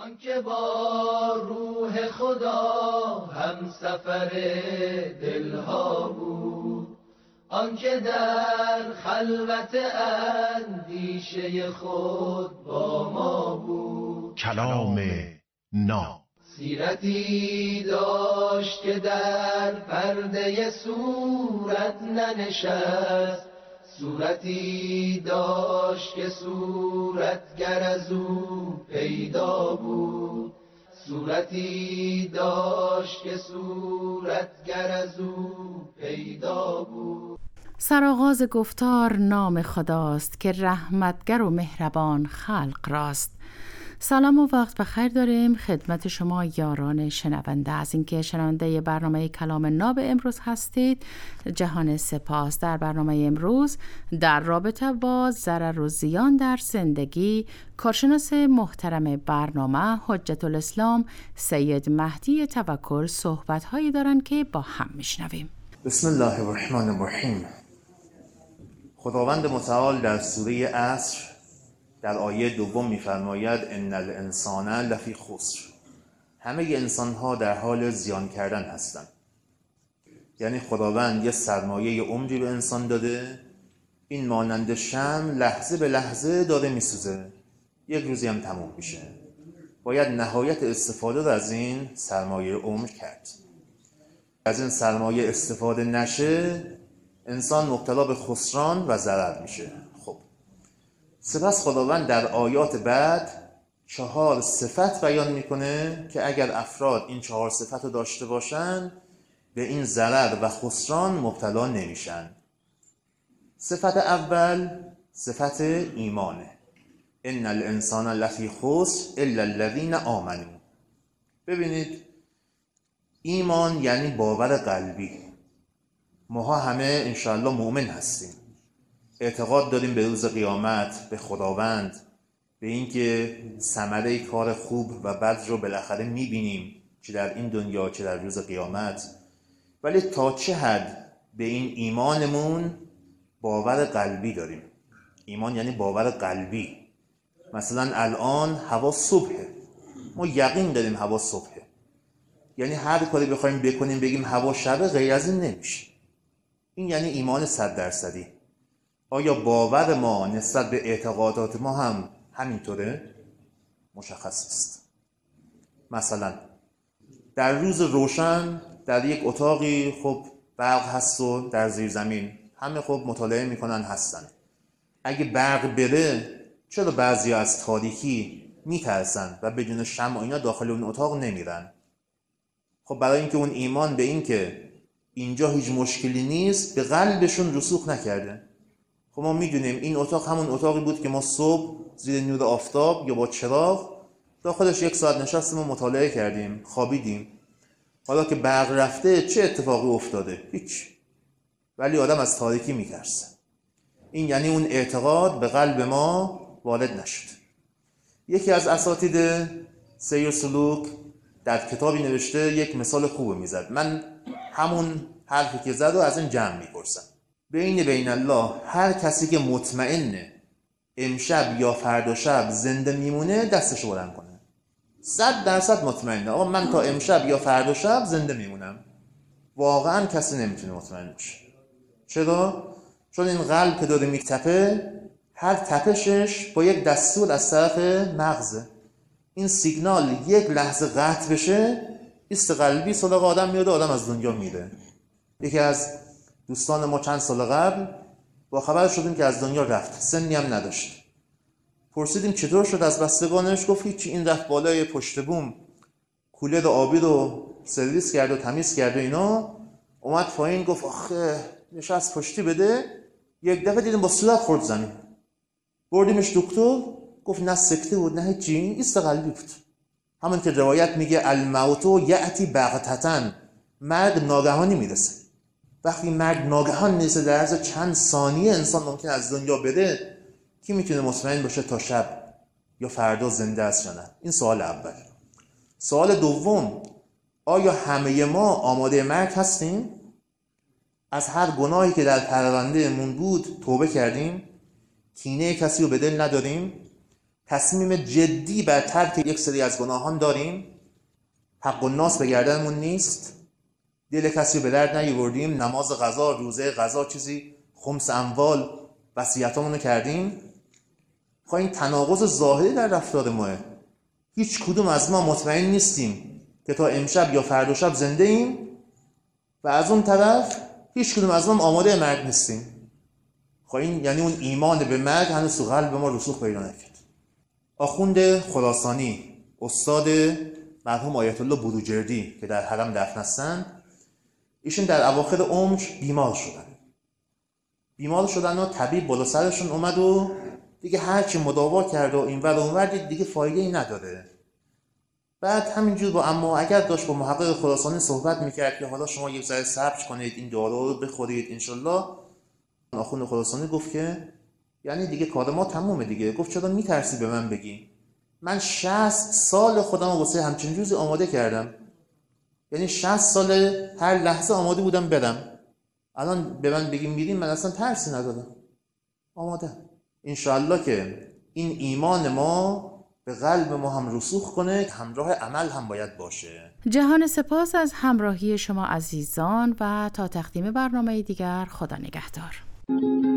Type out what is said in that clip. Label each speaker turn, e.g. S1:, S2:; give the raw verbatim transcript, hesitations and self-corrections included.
S1: آنکه با روح خدا هم سفر دلها بود، آنکه در خلوت اندیشه خود با ما بود.
S2: کلام نا
S1: سیرتی داشت که در پرده صورت ننشست، صورتی داشت که صورتگر از او پیدا بود، صورتی داشت که صورتگر از او پیدا بود.
S3: سرآغاز گفتار نام خداست که رحمتگر و مهربان خلق راست. سلام و وقت بخیر داریم خدمت شما یاران شنونده. از اینکه شنونده برنامه کلام ناب امروز هستید جهان سپاس. در برنامه امروز در رابطه با ضرر و زیان در زندگی، کارشناس محترم برنامه حجت الاسلام سید مهدی توکل صحبت‌هایی دارند که با هم میشنویم.
S4: بسم الله الرحمن الرحیم. خداوند متعال در سوره عصر در آیه دوم می‌فرماید ان الانسان لفی خسر. همه انسان‌ها در حال زیان کردن هستند. یعنی خداوند یه سرمایه عمری به انسان داده، این مانند شمع لحظه به لحظه داره میسوزه، یک روزی هم تموم میشه. باید نهایت استفاده رو از این سرمایه عمر کرد. از این سرمایه استفاده نشه انسان مبتلا به خسران و ضرر میشه. خب سپس خداوند در آیات بعد چهار صفت بیان میکنه که اگر افراد این چهار صفت رو داشته باشن به این ضرر و خسران مبتلا نمیشن. صفت اول صفت ایمانه. ان الانسان لفی خسر الا الذین آمنوا. ببینید ایمان یعنی باور قلبی. ماها همه انشاءالله مؤمن هستیم، اعتقاد داریم به روز قیامت، به خداوند، به اینکه ثمره کار خوب و بد رو بالاخره میبینیم چه در این دنیا چه در روز قیامت. ولی تا چه حد به این ایمانمون باور قلبی داریم؟ ایمان یعنی باور قلبی. مثلا الان هوا صبحه، ما یقین داریم هوا صبحه، یعنی هر کاری بخوایم بکنیم بگیم هوا شبه غیر از این نمیشه. این یعنی ایمان صد درصدی. آیا باور ما نسبت به اعتقادات ما هم همینطوره؟ مشخص است. مثلا در روز روشن در یک اتاقی خب برق هست و در زیر زمین همه خب مطالعه میکنن هستن. اگه برق بره چرا بعضی از تاریکی میترسن و بدون شمع و اینا داخل اون اتاق نمیرن؟ خب برای اینکه اون ایمان به این که اینجا هیچ مشکلی نیست به قلبشون رسوخ نکرده. خب ما میدونیم این اتاق همون اتاقی بود که ما صبح زیر نور آفتاب یا با چراغ داخلش یک ساعت نشستیم و مطالعه کردیم، خوابیدیم. حالا که برق رفته چه اتفاقی افتاده؟ هیچ. ولی آدم از تاریکی میترسه. این یعنی اون اعتقاد به قلب ما وارد نشد. یکی از اساتید سیر سلوک در کتابی نوشته یک مثال خوب میزد. من همون حرفی که زد رو از این جمع میپرسم. بین بین الله هر کسی که مطمئنه امشب یا فردا شب زنده میمونه دستشو بلند کنه. صد درصد مطمئنه آقا من تا امشب یا فردا شب زنده میمونم. واقعا کسی نمیتونه مطمئن باشه. چرا؟ چون این قلب که داره میتپه هر تپشش با یک دستور از طرف مغزه. این سیگنال یک لحظه قطع بشه ایست قلبی سراغ آدم میاد و آدم از دنیا میره. یکی از دوستان ما چند سال قبل با خبر شدیم که از دنیا رفت، سنی هم نداشت. پرسیدیم چطور شد از بستگانش؟ گفت هیچی، این رفت بالای پشت بوم کولر آبی رو سرویس کرد و تمیز کرد و اینا، اومد پایین گفت آخه نشست پشتی بده، یک دفعه دیدیم با صورت خورد زمین. بردیمش دکتر، گفت نه سکته بود نه هیچی، ایست قلبی بود. همون که روایت میگه الموت یأتی بغتة، مرگ ناگهانی میرسه. وقتی مرگ ناگهان میرسه در عرض چند ثانیه انسان ممکن از دنیا بره، کی میتونه مطمئن باشه تا شب یا فردا زنده است یا نه؟ این سوال اول. سوال دوم، آیا همه ما آماده مرگ هستیم؟ از هر گناهی که در پرونده مون بود توبه کردیم؟ کینه کسی رو به دل نداریم؟ تصمیم جدی بر ترک یک سری از گناهان داریم، حق الناس به گردنمون نیست، دل کسی رو به درد نیاوردیم، نماز قضا، روزه قضا، چیزی خمس اموال وصیتامون رو کردیم. خب این تناقض ظاهری در رفتار ماه. هیچ کدوم از ما مطمئن نیستیم که تا امشب یا فردا شب زنده ایم و از اون طرف هیچ کدوم از ما آماده مرگ نیستیم. خب این یعنی اون ایمان به مرگ هنوز تو قلب ما رسوخ پیدا نکرد. آخوند خراسانی، استاد مرحوم آیت الله بروجردی که در حرم دفن هستند، ایشون در اواخر عمر بیمار شدن. بیمار شدن و طبیب بالا سرشون اومد و دیگه هرچی مداوا کرد و اینور و اونور دید دیگه فایده‌ای نداره. بعد همینجور با اما اگر داشت با محقق خراسانی صحبت میکرد که حالا شما یک ذره صبر کنید، این دارو رو بخورید انشالله. آخوند خراسانی گفت که یعنی دیگه کار ما تمومه دیگه. گفت چرا میترسی به من بگی؟ من شصت سال خودم رو واسه همچین روزی آماده کردم. یعنی شصت سال هر لحظه آماده بودم برم. الان به من بگیم میریم، من اصلا ترسی ندارم، آماده. انشاءالله که این ایمان ما به قلب ما هم رسوخ کنه، همراه عمل هم باید باشه.
S3: جهان سپاس از همراهی شما عزیزان و تا تقدیم برنامه دیگر، خدا نگهدار.